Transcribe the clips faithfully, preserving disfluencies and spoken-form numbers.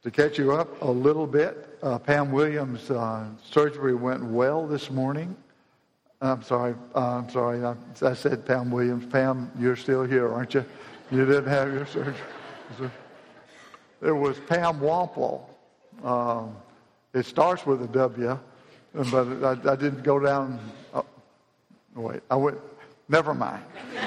To catch you up a little bit, uh, Pam Williams' uh, surgery went well this morning. I'm sorry, uh, I'm sorry, I, I said Pam Williams. Pam, you're still here, aren't you? You didn't have your surgery. It was Pam Wample. Um, it starts with a W, but I, I didn't go down. Oh, wait, I went. Never mind.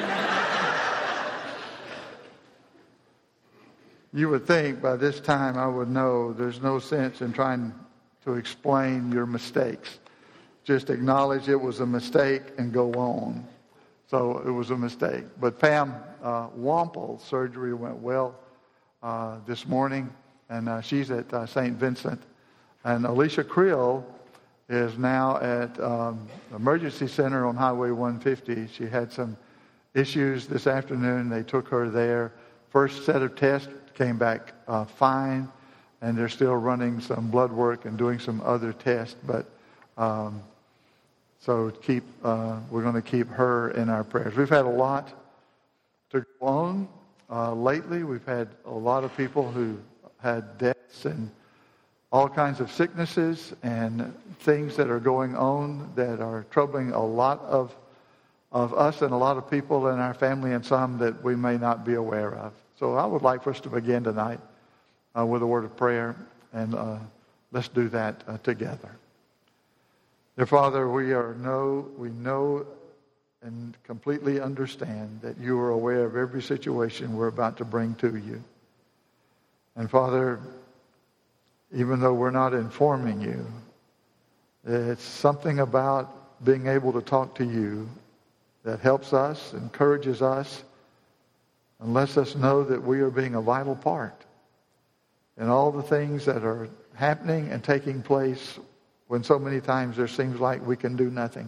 You would think by this time I would know there's no sense in trying to explain your mistakes. Just acknowledge it was a mistake and go on. So it was a mistake. But Pam uh, Wample's surgery went well uh, this morning, and uh, she's at uh, Saint Vincent. And Alicia Creel is now at um, Emergency Center on Highway one fifty. She had some issues this afternoon. They took her there. First set of tests came back uh, fine, and they're still running some blood work and doing some other tests. But um, so keep uh, we're going to keep her in our prayers. We've had a lot to go on uh, lately. We've had a lot of people who had deaths and all kinds of sicknesses and things that are going on that are troubling a lot of of us and a lot of people in our family, and some that we may not be aware of. So I would like for us to begin tonight uh, with a word of prayer, and uh, let's do that uh, together. Dear Father, we are know we know and completely understand that you are aware of every situation we're about to bring to you. And Father, even though we're not informing you, it's something about being able to talk to you that helps us, encourages us, and lets us know that we are being a vital part in all the things that are happening and taking place when so many times there seems like we can do nothing.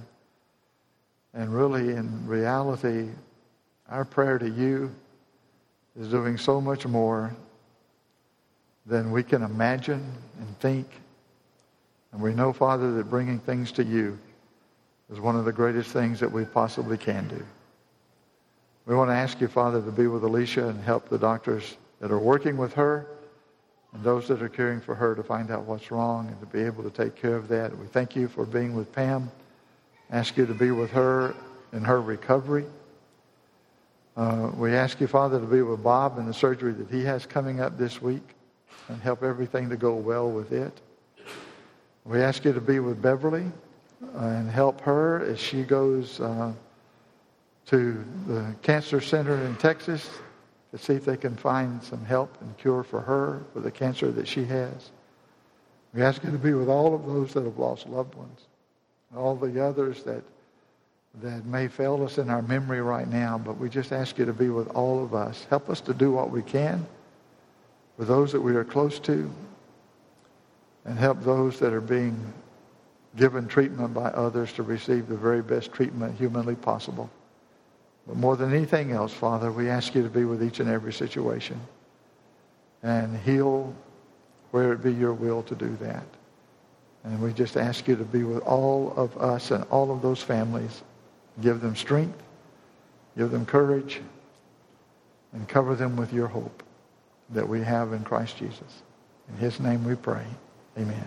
And really, in reality, our prayer to you is doing so much more than we can imagine and think. And we know, Father, that bringing things to you is one of the greatest things that we possibly can do. We want to ask you, Father, to be with Alicia and help the doctors that are working with her and those that are caring for her to find out what's wrong and to be able to take care of that. We thank you for being with Pam. Ask you to be with her in her recovery. Uh, we ask you, Father, to be with Bob in the surgery that he has coming up this week and help everything to go well with it. We ask you to be with Beverly uh, and help her as she goes uh, to the cancer center in Texas to see if they can find some help and cure for her for the cancer that she has. We ask you to be with all of those that have lost loved ones, and all the others that that may fail us in our memory right now, but we just ask you to be with all of us. Help us to do what we can for those that we are close to, and help those that are being given treatment by others to receive the very best treatment humanly possible. But more than anything else, Father, we ask you to be with each and every situation and heal where it be your will to do that. And we just ask you to be with all of us and all of those families. Give them strength, give them courage, and cover them with your hope that we have in Christ Jesus. In his name we pray. Amen.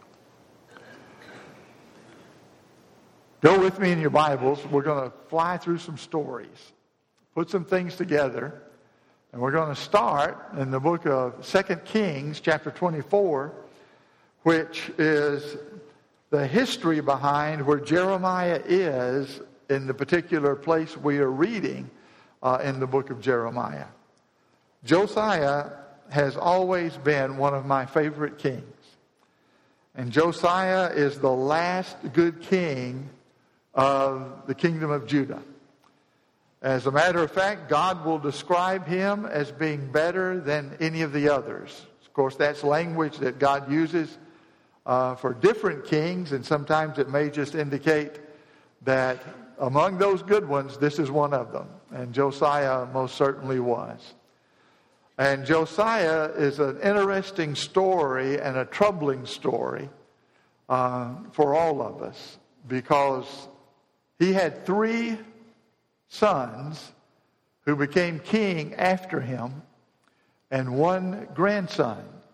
Go with me in your Bibles. We're going to fly through some stories, put some things together, and we're going to start in the book of Second Kings, chapter twenty-four, which is the history behind where Jeremiah is in the particular place we are reading uh, in the book of Jeremiah. Josiah has always been one of my favorite kings. And Josiah is the last good king of the kingdom of Judah. As a matter of fact, God will describe him as being better than any of the others. Of course, that's language that God uses uh, for different kings, and sometimes it may just indicate that among those good ones, this is one of them. And Josiah most certainly was. And Josiah is an interesting story and a troubling story uh, for all of us, because he had three sons who became king after him, and one grandson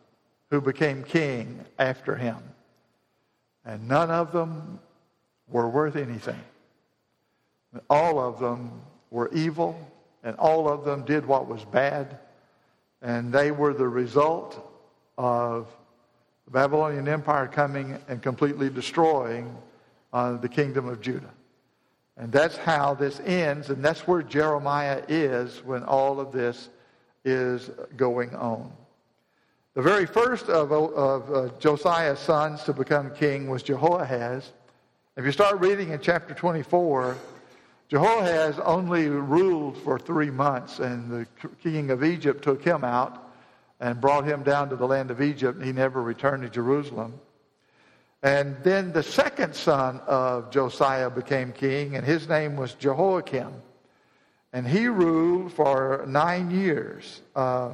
who became king after him. And none of them were worth anything. All of them were evil, and all of them did what was bad. And they were the result of the Babylonian Empire coming and completely destroying uh, the kingdom of Judah. And that's how this ends, and that's where Jeremiah is when all of this is going on. The very first of, of uh, Josiah's sons to become king was Jehoahaz. If you start reading in chapter twenty-four, Jehoahaz only ruled for three months, and the king of Egypt took him out and brought him down to the land of Egypt, and he never returned to Jerusalem. And then the second son of Josiah became king, and his name was Jehoiakim. And he ruled for nine years. Uh,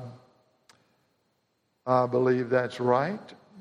I believe that's right.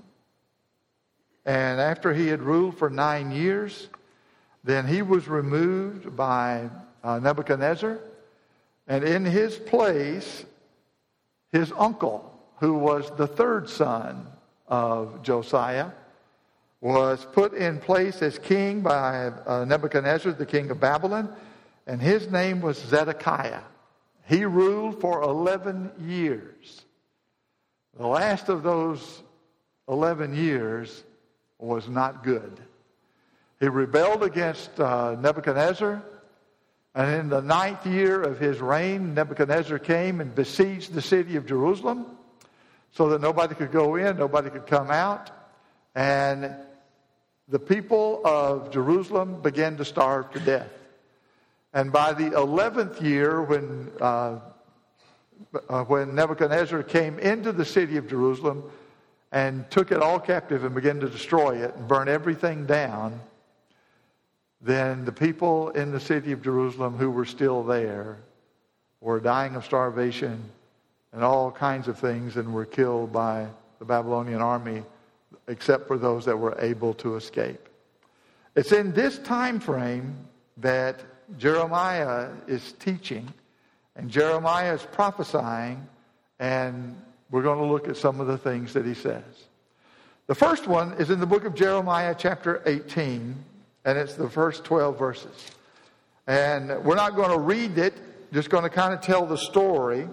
And after he had ruled for nine years, then he was removed by uh, Nebuchadnezzar. And in his place, his uncle, who was the third son of Josiah, was put in place as king by uh, Nebuchadnezzar, the king of Babylon, and his name was Zedekiah. He ruled for eleven years. The last of those eleven years was not good. He rebelled against uh, Nebuchadnezzar, and in the ninth year of his reign, Nebuchadnezzar came and besieged the city of Jerusalem so that nobody could go in, nobody could come out, and the people of Jerusalem began to starve to death. And by the eleventh year, when uh, uh, when Nebuchadnezzar came into the city of Jerusalem and took it all captive and began to destroy it and burn everything down, then the people in the city of Jerusalem who were still there were dying of starvation and all kinds of things, and were killed by the Babylonian army, except for those that were able to escape. It's in this time frame that Jeremiah is teaching, and Jeremiah is prophesying, and we're going to look at some of the things that he says. The first one is in the book of Jeremiah, chapter eighteen, and it's the first twelve verses. And we're not going to read it, just going to kind of tell the story,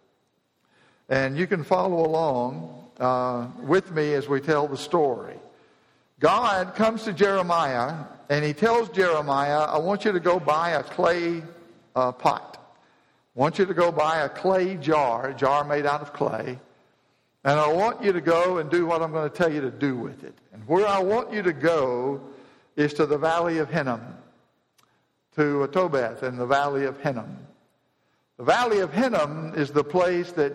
and you can follow along Uh, with me as we tell the story. God comes to Jeremiah and he tells Jeremiah, I want you to go buy a clay uh, pot. I want you to go buy a clay jar, a jar made out of clay. And I want you to go and do what I'm going to tell you to do with it. And where I want you to go is to the valley of Hinnom, to Tobeth and the valley of Hinnom. The valley of Hinnom is the place that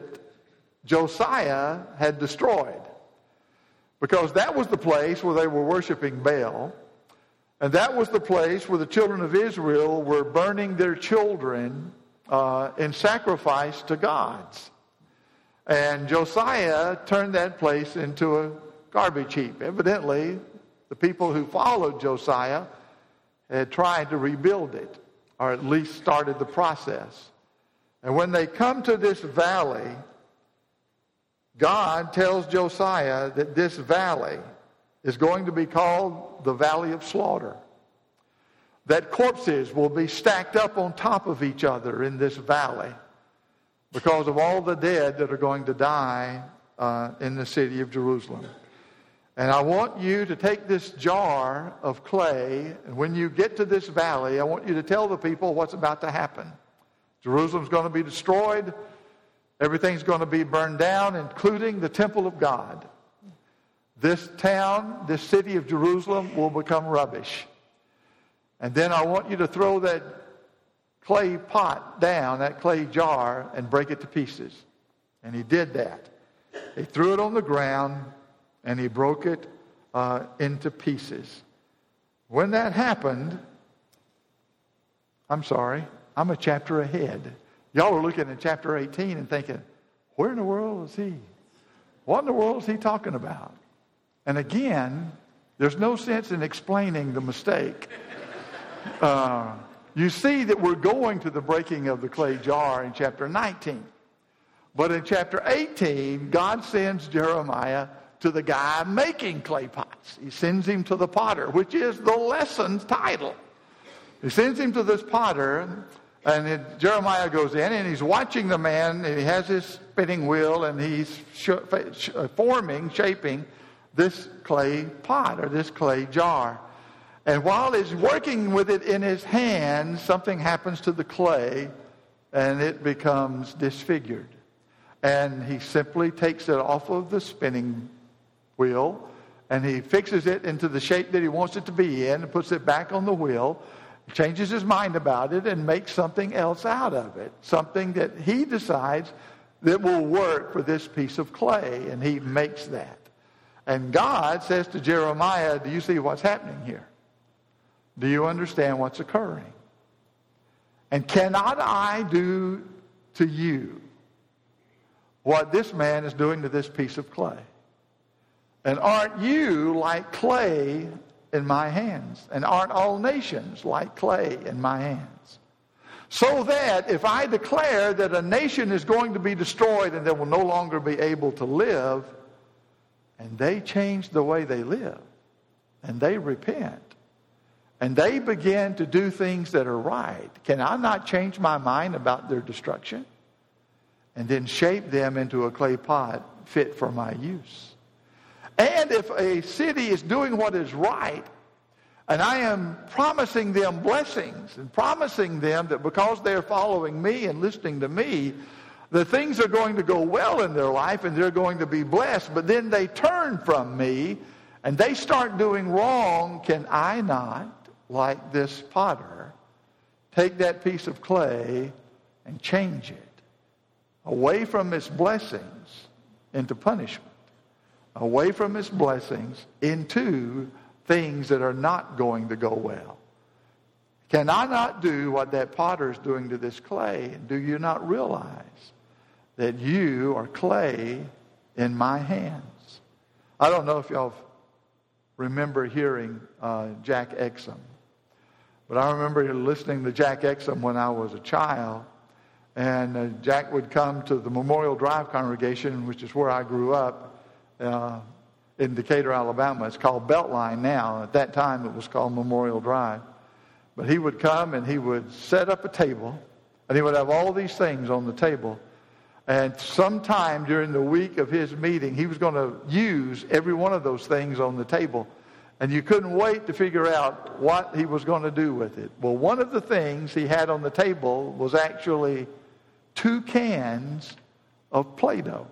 Josiah had destroyed, because that was the place where they were worshiping Baal, and that was the place where the children of Israel were burning their children uh, in sacrifice to gods. And Josiah turned that place into a garbage heap. Evidently, the people who followed Josiah had tried to rebuild it, or at least started the process. And when they come to this valley, God tells Josiah that this valley is going to be called the Valley of Slaughter. That corpses will be stacked up on top of each other in this valley because of all the dead that are going to die uh, in the city of Jerusalem. And I want you to take this jar of clay, and when you get to this valley, I want you to tell the people what's about to happen. Jerusalem's going to be destroyed. Everything's going to be burned down, including the temple of God. This town, this city of Jerusalem, will become rubbish. And then I want you to throw that clay pot down, that clay jar, and break it to pieces. And he did that. He threw it on the ground, and he broke it uh, into pieces. When that happened, I'm sorry, I'm a chapter ahead. Y'all are looking at chapter eighteen and thinking, where in the world is he? What in the world is he talking about? And again, there's no sense in explaining the mistake. Uh, you see that we're going to the breaking of the clay jar in chapter nineteen. But in chapter eighteen, God sends Jeremiah to the guy making clay pots. He sends him to the potter, which is the lesson's title. He sends him to this potter, and it, Jeremiah goes in, and he's watching the man, and he has his spinning wheel, and he's sh- sh- forming, shaping this clay pot or this clay jar. And while he's working with it in his hands, something happens to the clay, and it becomes disfigured. And he simply takes it off of the spinning wheel, and he fixes it into the shape that he wants it to be in, and puts it back on the wheel, changes his mind about it, and makes something else out of it. Something that he decides that will work for this piece of clay, and he makes that. And God says to Jeremiah, do you see what's happening here? Do you understand what's occurring? And cannot I do to you what this man is doing to this piece of clay? And aren't you like clay in my hands? And aren't all nations like clay in my hands? So that if I declare that a nation is going to be destroyed and they will no longer be able to live, and they change the way they live, and they repent, and they begin to do things that are right, can I not change my mind about their destruction and then shape them into a clay pot fit for my use? And if a city is doing what is right, and I am promising them blessings and promising them that because they're following me and listening to me, that things are going to go well in their life and they're going to be blessed, but then they turn from me and they start doing wrong, can I not, like this potter, take that piece of clay and change it away from its blessings into punishment, away from its blessings into things that are not going to go well? Can I not do what that potter is doing to this clay? And do you not realize that you are clay in my hands? I don't know if y'all remember hearing uh, Jack Exum, but I remember listening to Jack Exum when I was a child. And uh, Jack would come to the Memorial Drive congregation, which is where I grew up, uh, in Decatur, Alabama. It's called Beltline now. At that time, it was called Memorial Drive. But he would come and he would set up a table, and he would have all these things on the table. And sometime during the week of his meeting, he was going to use every one of those things on the table. And you couldn't wait to figure out what he was going to do with it. Well, one of the things he had on the table was actually two cans of Play-Doh.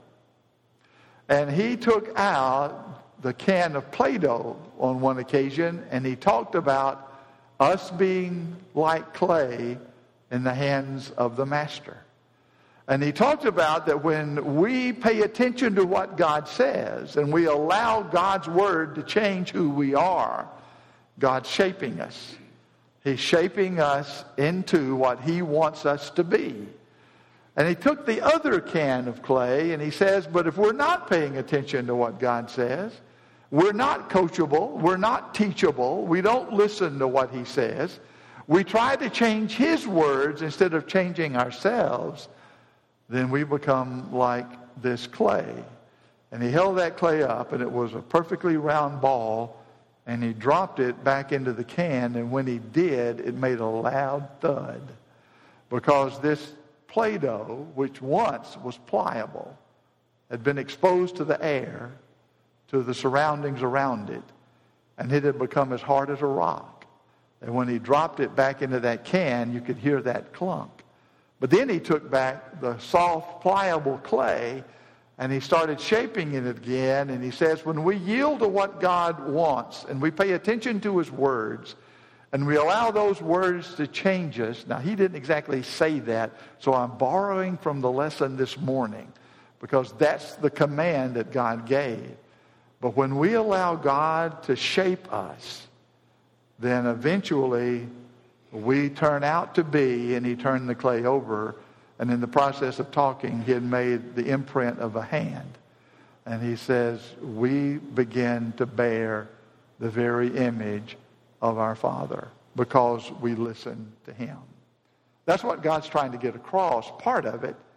And he took out the can of Play-Doh on one occasion, and he talked about us being like clay in the hands of the master. And he talked about that when we pay attention to what God says and we allow God's word to change who we are, God's shaping us. He's shaping us into what he wants us to be. And he took the other can of clay and he says, but if we're not paying attention to what God says, we're not coachable, we're not teachable, we don't listen to what he says, we try to change his words instead of changing ourselves, then we become like this clay. And he held that clay up, and it was a perfectly round ball, and he dropped it back into the can, and when he did, it made a loud thud. Because this Play-Doh, which once was pliable, had been exposed to the air, to the surroundings around it, and it had become as hard as a rock. And when he dropped it back into that can, you could hear that clunk. But then he took back the soft, pliable clay, and he started shaping it again. And he says, when we yield to what God wants, and we pay attention to his words, and we allow those words to change us. Now, he didn't exactly say that, so I'm borrowing from the lesson this morning, because that's the command that God gave. But when we allow God to shape us, then eventually we turn out to be, and he turned the clay over, and in the process of talking, he had made the imprint of a hand. And he says, we begin to bear the very image of our Father because we listen to him. That's what God's trying to get across. Part of it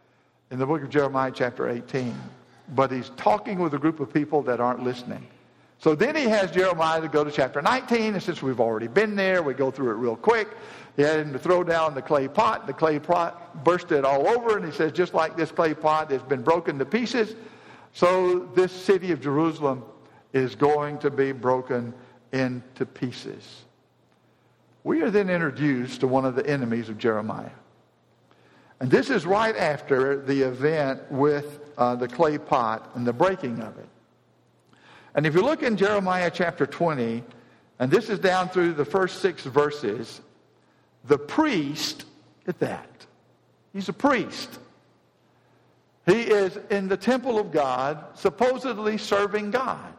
in the book of Jeremiah chapter eighteen. But he's talking with a group of people that aren't listening. So then he has Jeremiah to go to chapter nineteen, and since we've already been there, we go through it real quick. He had him to throw down the clay pot. The clay pot bursted all over, and he says, just like this clay pot has been broken to pieces, so this city of Jerusalem is going to be broken into pieces. We are then introduced to one of the enemies of Jeremiah. And this is right after the event with uh, the clay pot and the breaking of it. And if you look in Jeremiah chapter twenty, and this is down through the first six verses, the priest, get that, he's a priest. He is in the temple of God, supposedly serving God.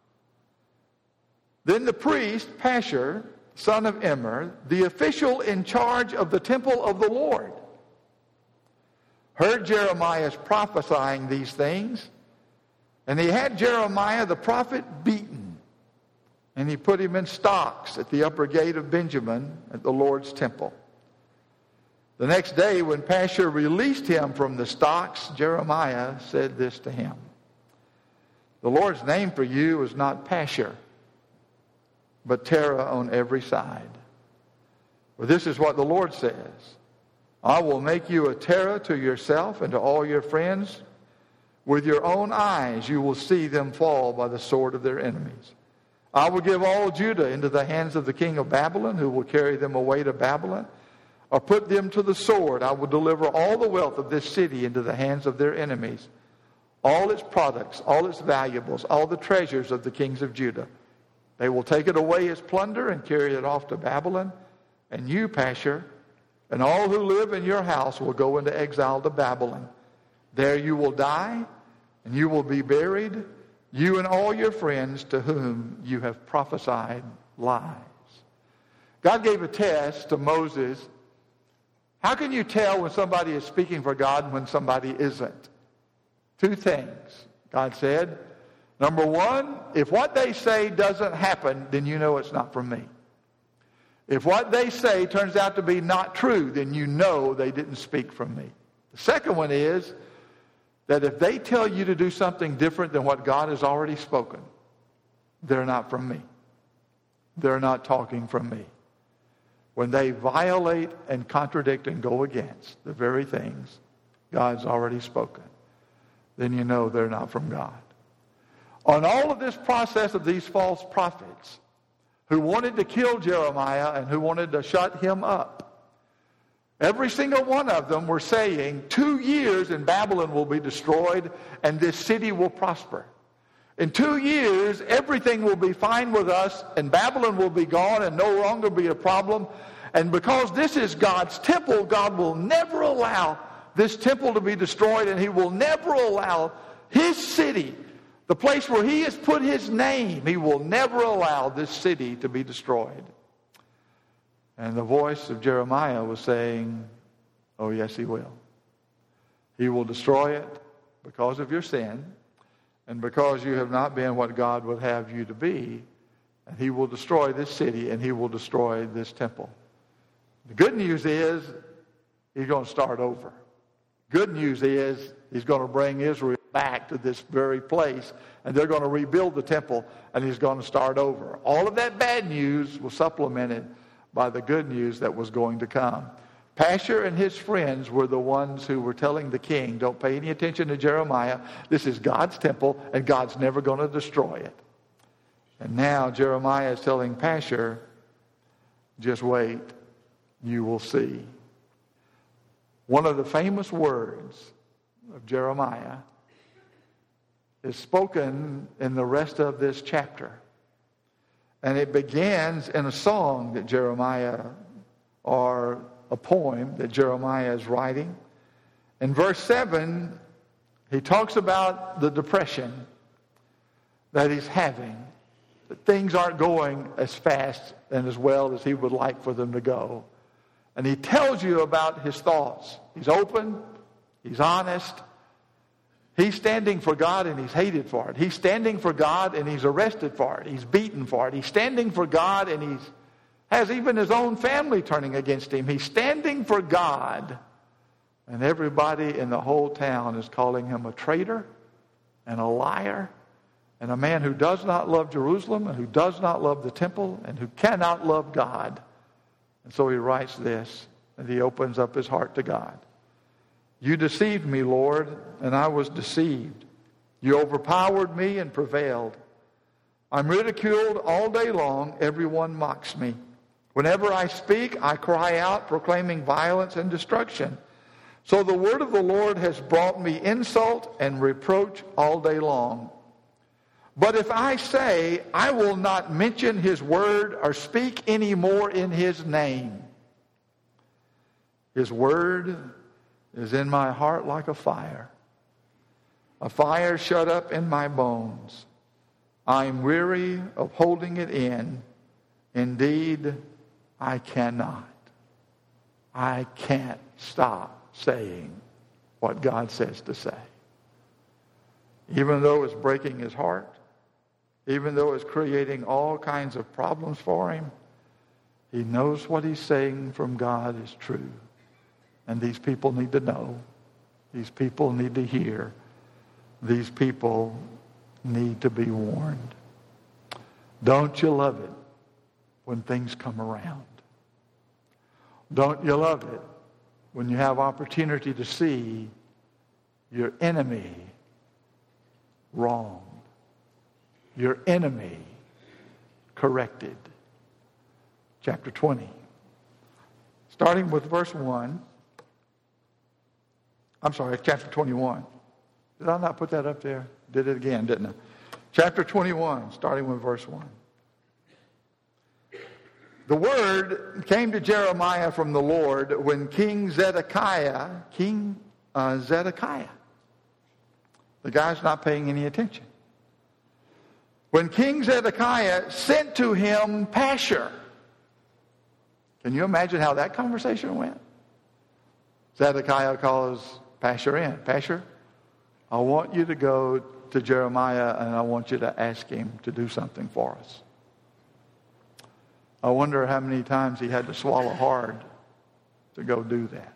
Then the priest, Pashur, son of Immer, the official in charge of the temple of the Lord, heard Jeremiah's prophesying these things, and he had Jeremiah the prophet beaten, and he put him in stocks at the upper gate of Benjamin at the Lord's temple. The next day, when Pashur released him from the stocks, Jeremiah said this to him: "The Lord's name for you is not Pashur, but terror on every side. For this is what the Lord says: I will make you a terror to yourself and to all your friends. With your own eyes you will see them fall by the sword of their enemies. I will give all Judah into the hands of the king of Babylon, who will carry them away to Babylon, or put them to the sword. I will deliver all the wealth of this city into the hands of their enemies, all its products, all its valuables, all the treasures of the kings of Judah. They will take it away as plunder and carry it off to Babylon. And you, Pashur, and all who live in your house will go into exile to Babylon. There you will die, and you will be buried, you and all your friends to whom you have prophesied lies." God gave a test to Moses. How can you tell when somebody is speaking for God and when somebody isn't? Two things, God said. Number one, if what they say doesn't happen, then you know it's not from me. If what they say turns out to be not true, then you know they didn't speak from me. The second one is that if they tell you to do something different than what God has already spoken, they're not from me. They're not talking from me. When they violate and contradict and go against the very things God's already spoken, then you know they're not from God. On all of this process of these false prophets who wanted to kill Jeremiah and who wanted to shut him up, every single one of them were saying, two years and Babylon will be destroyed and this city will prosper. In two years, everything will be fine with us and Babylon will be gone and no longer be a problem. And because this is God's temple, God will never allow this temple to be destroyed, and he will never allow his city, the place where he has put his name, he will never allow this city to be destroyed. And the voice of Jeremiah was saying, oh yes, he will. He will destroy it because of your sin and because you have not been what God would have you to be. And he will destroy this city and he will destroy this temple. The good news is he's going to start over. Good news is he's going to bring Israel back to this very place, and they're going to rebuild the temple, and he's going to start over. All of that bad news was supplemented by the good news that was going to come. Pashur and his friends were the ones who were telling the king, don't pay any attention to Jeremiah. This is God's temple, and God's never going to destroy it. And now Jeremiah is telling Pashur, just wait, you will see. One of the famous words of Jeremiah is spoken in the rest of this chapter. And it begins in a song that Jeremiah, or a poem that Jeremiah is writing. In verse seven, he talks about the depression that he's having. That things aren't going as fast and as well as he would like for them to go. And he tells you about his thoughts. He's open. He's honest. He's standing for God and he's hated for it. He's standing for God and he's arrested for it. He's beaten for it. He's standing for God and he has even his own family turning against him. He's standing for God And everybody in the whole town is calling him a traitor and a liar and a man who does not love Jerusalem and who does not love the temple and who cannot love God. And so he writes this, and he opens up his heart to God. You deceived me, Lord, and I was deceived. You overpowered me and prevailed. I'm ridiculed all day long. Everyone mocks me. Whenever I speak, I cry out, proclaiming violence and destruction. So the word of the Lord has brought me insult and reproach all day long. But if I say, I will not mention his word or speak any more in his name, his word is in my heart like a fire, a fire shut up in my bones. I'm weary of holding it in. Indeed, I cannot. I can't stop saying what God says to say. Even though it's breaking his heart, even though it's creating all kinds of problems for him, he knows what he's saying from God is true. And these people need to know. These people need to hear. These people need to be warned. Don't you love it when things come around? Don't you love it when you have opportunity to see your enemy wrong, your enemy corrected? Chapter twenty. Starting with verse one. I'm sorry, chapter twenty-one. Did I not put that up there? Did it again, didn't I? Chapter twenty-one, starting with verse one. The word came to Jeremiah from the Lord when King Zedekiah, King uh, Zedekiah, the guy's not paying any attention. When King Zedekiah sent to him Pashur. Can you imagine how that conversation went? Zedekiah calls Pashur in. Pashur, I want you to go to Jeremiah and I want you to ask him to do something for us. I wonder how many times he had to swallow hard to go do that.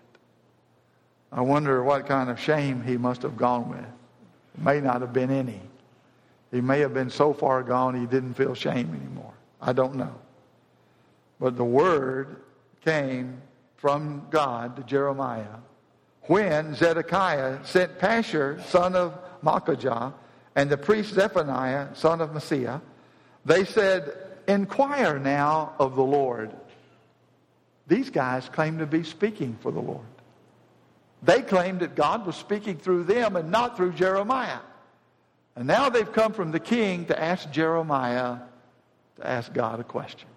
I wonder what kind of shame he must have gone with. It may not have been any. He may have been so far gone he didn't feel shame anymore. I don't know. But the word came from God to Jeremiah when Zedekiah sent Pashur, son of Malchijah, and the priest Zephaniah, son of Maaseiah. They said, inquire now of the Lord. These guys claim to be speaking for the Lord. They claimed that God was speaking through them and not through Jeremiah. And now they've come from the king to ask Jeremiah to ask God a question.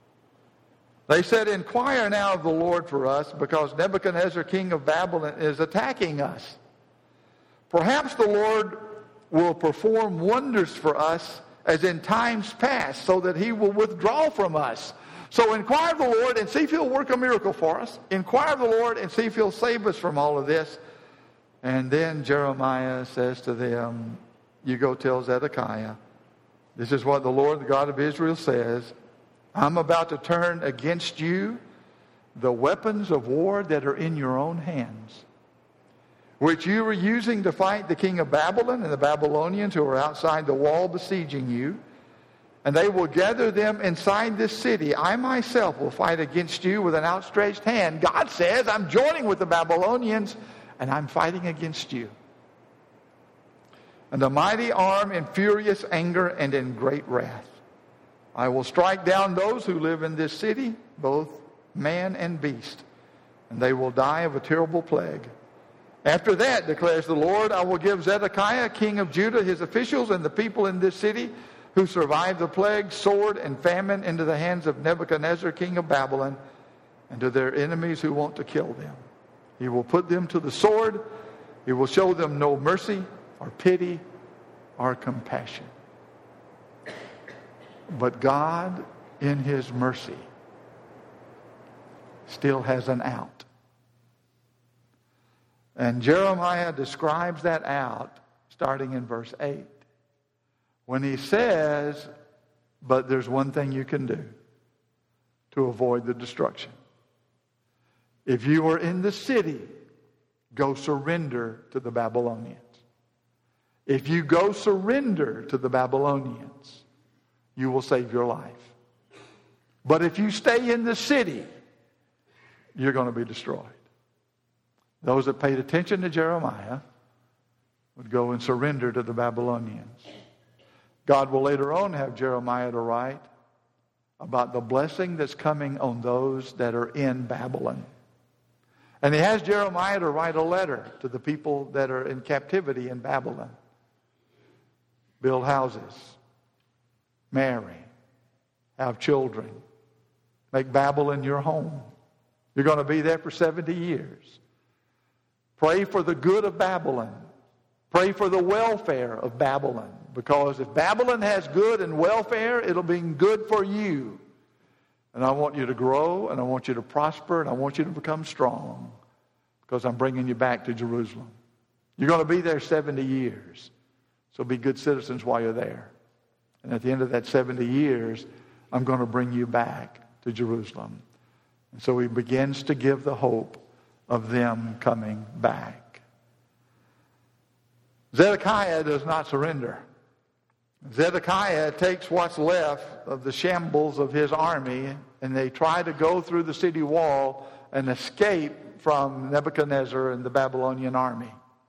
They said, inquire now of the Lord for us, because Nebuchadnezzar, king of Babylon, is attacking us. Perhaps the Lord will perform wonders for us as in times past, so that he will withdraw from us. So inquire of the Lord and see if he'll work a miracle for us. Inquire of the Lord and see if he'll save us from all of this. And then Jeremiah says to them, you go tell Zedekiah, this is what the Lord, the God of Israel, says. I'm about to turn against you the weapons of war that are in your own hands, which you were using to fight the king of Babylon and the Babylonians who are outside the wall besieging you. And they will gather them inside this city. I myself will fight against you with an outstretched hand. God says, I'm joining with the Babylonians and I'm fighting against you. And a mighty arm in furious anger and in great wrath. I will strike down those who live in this city, both man and beast, and they will die of a terrible plague. After that, declares the Lord, I will give Zedekiah, king of Judah, his officials, and the people in this city who survived the plague, sword, and famine into the hands of Nebuchadnezzar, king of Babylon, and to their enemies who want to kill them. He will put them to the sword. He will show them no mercy or pity or compassion. But God, in his mercy, still has an out. And Jeremiah describes that out starting in verse eight. When he says, but there's one thing you can do to avoid the destruction. If you are in the city, Go surrender to the Babylonians. If you go surrender to the Babylonians, you will save your life. But if you stay in the city, you're going to be destroyed. Those that paid attention to Jeremiah would go and surrender to the Babylonians. God will later on have Jeremiah to write about the blessing that's coming on those that are in Babylon. And he has Jeremiah to write a letter to the people that are in captivity in Babylon. Build houses, marry, have children, make Babylon your home. You're going to be there for seventy years. Pray for the good of Babylon. Pray for the welfare of Babylon. Because if Babylon has good and welfare, it'll be good for you. And I want you to grow, and I want you to prosper, and I want you to become strong. Because I'm bringing you back to Jerusalem. You're going to be there seventy years. So be good citizens while you're there. And at the end of that seventy years, I'm going to bring you back to Jerusalem. And so he begins to give the hope of them coming back. Zedekiah does not surrender. Zedekiah takes what's left of the shambles of his army, and they try to go through the city wall and escape from Nebuchadnezzar and the Babylonian army.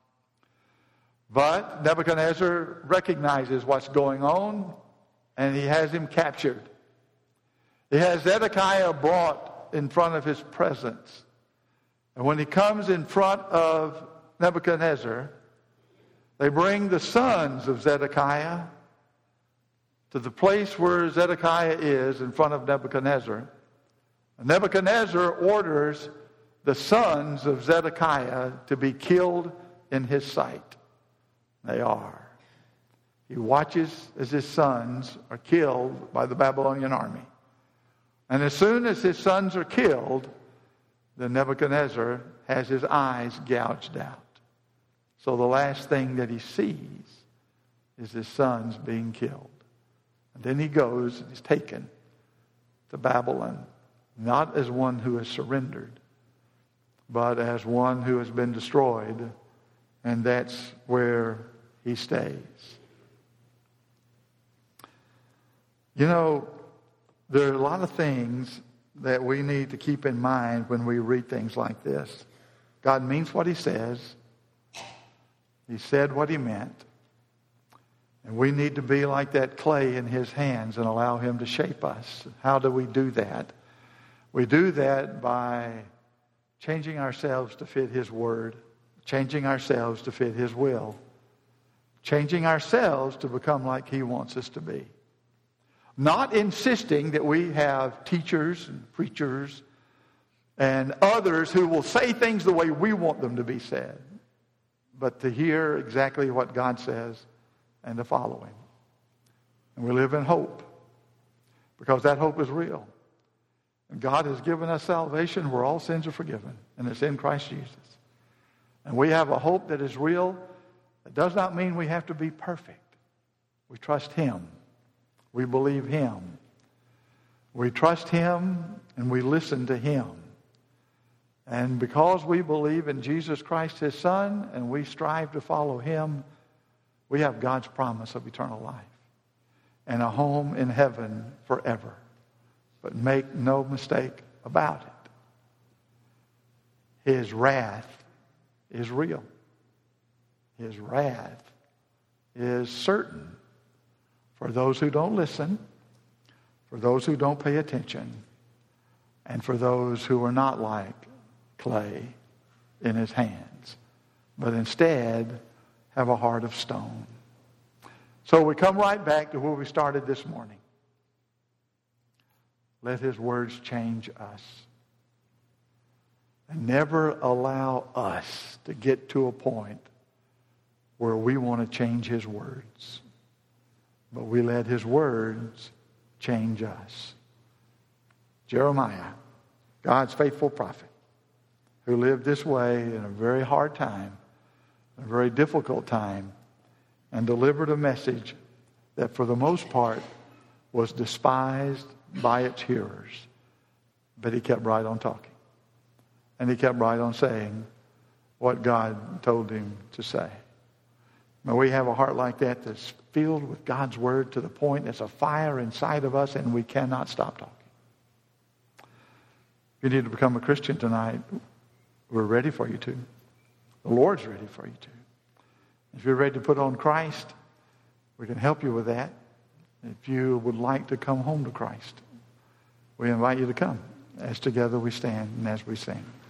But Nebuchadnezzar recognizes what's going on, and he has him captured. He has Zedekiah brought in front of his presence. And when he comes in front of Nebuchadnezzar, they bring the sons of Zedekiah to the place where Zedekiah is in front of Nebuchadnezzar. And Nebuchadnezzar orders the sons of Zedekiah to be killed in his sight. They are. He watches as his sons are killed by the Babylonian army. And as soon as his sons are killed, then Nebuchadnezzar has his eyes gouged out. So the last thing that he sees is his sons being killed. And then he goes and is taken to Babylon, not as one who has surrendered, but as one who has been destroyed. And that's where he stays. You know, there are a lot of things that we need to keep in mind when we read things like this. God means what he says. He said what he meant. And we need to be like that clay in his hands and allow him to shape us. How do we do that? We do that by changing ourselves to fit his word, changing ourselves to fit his will, changing ourselves to become like he wants us to be. Not insisting that we have teachers and preachers and others who will say things the way we want them to be said, but to hear exactly what God says and to follow him. And we live in hope because that hope is real. And God has given us salvation where all sins are forgiven, and it's in Christ Jesus. And we have a hope that is real. It does not mean we have to be perfect. We trust him. We believe him. We trust him and we listen to him. And because we believe in Jesus Christ, his Son, and we strive to follow him, we have God's promise of eternal life and a home in heaven forever. But make no mistake about it. His wrath is real. His wrath is certain for those who don't listen, for those who don't pay attention, and for those who are not like clay in his hands, but instead have a heart of stone. So we come right back to where we started this morning. Let his words change us. And never allow us to get to a point where we want to change his words. But we let his words change us. Jeremiah, God's faithful prophet, who lived this way in a very hard time, a very difficult time, and delivered a message that for the most part was despised by its hearers. But he kept right on talking. And he kept right on saying what God told him to say. May we have a heart like that that's filled with God's word to the point there's a fire inside of us and we cannot stop talking. If you need to become a Christian tonight, we're ready for you to. The Lord's ready for you to. If you're ready to put on Christ, we can help you with that. If you would like to come home to Christ, we invite you to come as together we stand and as we sing.